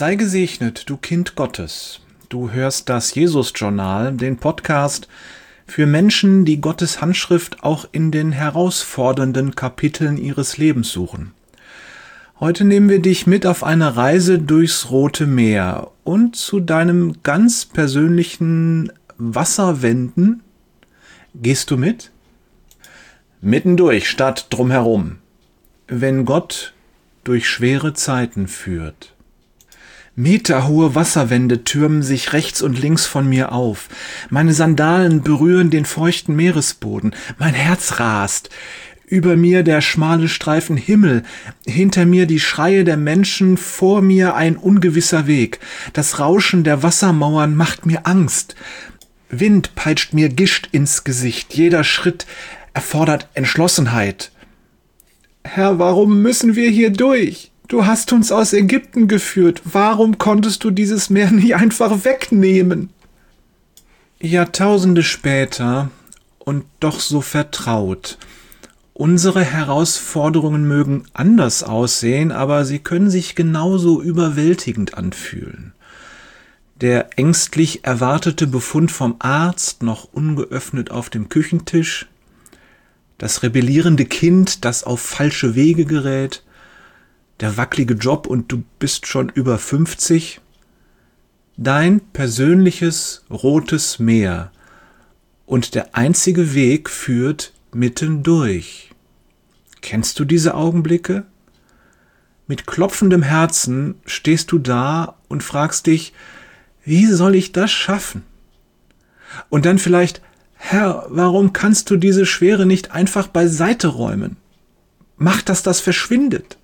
Sei gesegnet, du Kind Gottes. Du hörst das Jesus-Journal, den Podcast für Menschen, die Gottes Handschrift auch in den herausfordernden Kapiteln ihres Lebens suchen. Heute nehmen wir dich mit auf eine Reise durchs Rote Meer und zu deinem ganz persönlichen Wasserwenden. Gehst du mit? Mittendurch statt drumherum. Wenn Gott durch schwere Zeiten führt. Meterhohe Wasserwände türmen sich rechts und links von mir auf. Meine Sandalen berühren den feuchten Meeresboden. Mein Herz rast. Über mir der schmale Streifen Himmel, hinter mir die Schreie der Menschen, vor mir ein ungewisser Weg. Das Rauschen der Wassermauern macht mir Angst. Wind peitscht mir Gischt ins Gesicht. Jeder Schritt erfordert Entschlossenheit. Herr, warum müssen wir hier durch? Du hast uns aus Ägypten geführt. Warum konntest du dieses Meer nicht einfach wegnehmen? Jahrtausende später und doch so vertraut. Unsere Herausforderungen mögen anders aussehen, aber sie können sich genauso überwältigend anfühlen. Der ängstlich erwartete Befund vom Arzt noch ungeöffnet auf dem Küchentisch, das rebellierende Kind, das auf falsche Wege gerät, der wackelige Job und du bist schon über 50. Dein persönliches rotes Meer und der einzige Weg führt mittendurch. Kennst du diese Augenblicke? Mit klopfendem Herzen stehst du da und fragst dich, wie soll ich das schaffen? Und dann vielleicht, Herr, warum kannst du diese Schwere nicht einfach beiseite räumen? Mach, dass das verschwindet.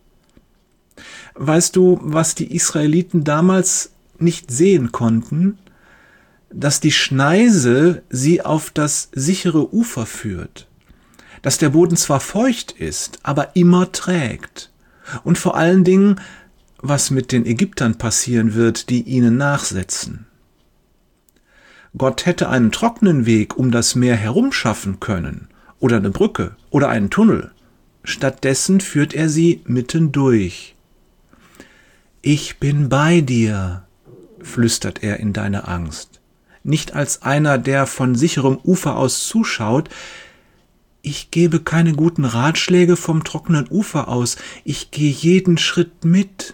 Weißt du, was die Israeliten damals nicht sehen konnten? Dass die Schneise sie auf das sichere Ufer führt. Dass der Boden zwar feucht ist, aber immer trägt. Und vor allen Dingen, was mit den Ägyptern passieren wird, die ihnen nachsetzen. Gott hätte einen trockenen Weg um das Meer herum schaffen können, oder eine Brücke, oder einen Tunnel. Stattdessen führt er sie mittendurch. Ich bin bei dir, flüstert er in deine Angst. Nicht als einer, der von sicherem Ufer aus zuschaut. Ich gebe keine guten Ratschläge vom trockenen Ufer aus. Ich gehe jeden Schritt mit.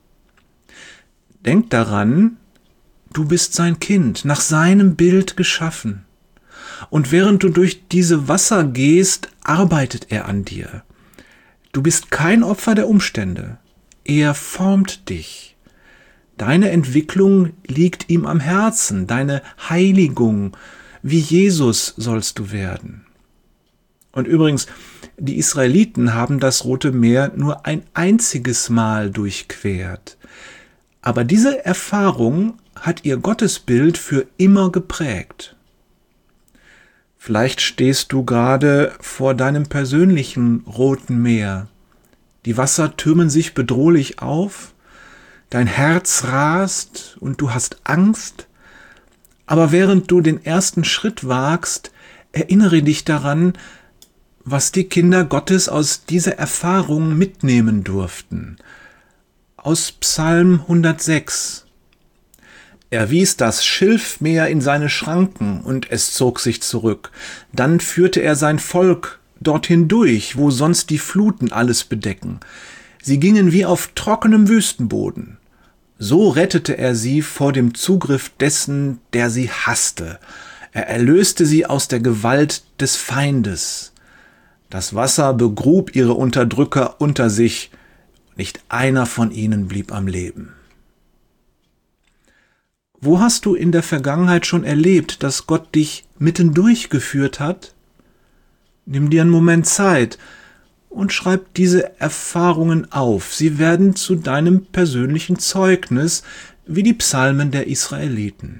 Denk daran, du bist sein Kind, nach seinem Bild geschaffen. Und während du durch diese Wasser gehst, arbeitet er an dir. Du bist kein Opfer der Umstände. Er formt dich. Deine Entwicklung liegt ihm am Herzen, deine Heiligung. Wie Jesus sollst du werden. Und übrigens, die Israeliten haben das Rote Meer nur ein einziges Mal durchquert. Aber diese Erfahrung hat ihr Gottesbild für immer geprägt. Vielleicht stehst du gerade vor deinem persönlichen Roten Meer. Die Wasser türmen sich bedrohlich auf, dein Herz rast und du hast Angst. Aber während du den ersten Schritt wagst, erinnere dich daran, was die Kinder Gottes aus dieser Erfahrung mitnehmen durften. Aus Psalm 106. Er wies das Schilfmeer in seine Schranken und es zog sich zurück. Dann führte er sein Volk dorthin durch, wo sonst die Fluten alles bedecken. Sie gingen wie auf trockenem Wüstenboden. So rettete er sie vor dem Zugriff dessen, der sie hasste. Er erlöste sie aus der Gewalt des Feindes. Das Wasser begrub ihre Unterdrücker unter sich. Nicht einer von ihnen blieb am Leben. Wo hast du in der Vergangenheit schon erlebt, dass Gott dich mittendurch geführt hat? Nimm dir einen Moment Zeit und schreib diese Erfahrungen auf. Sie werden zu deinem persönlichen Zeugnis, wie die Psalmen der Israeliten.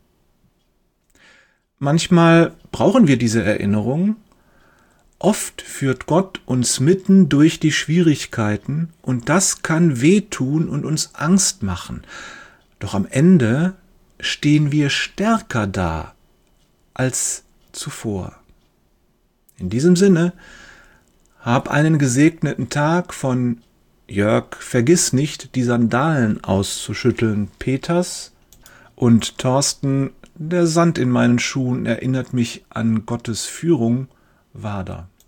Manchmal brauchen wir diese Erinnerung. Oft führt Gott uns mitten durch die Schwierigkeiten und das kann wehtun und uns Angst machen. Doch am Ende stehen wir stärker da als zuvor. In diesem Sinne, hab einen gesegneten Tag von Jörg, vergiss nicht, die Sandalen auszuschütteln, Peters. Und Thorsten, der Sand in meinen Schuhen erinnert mich an Gottes Führung, Wader.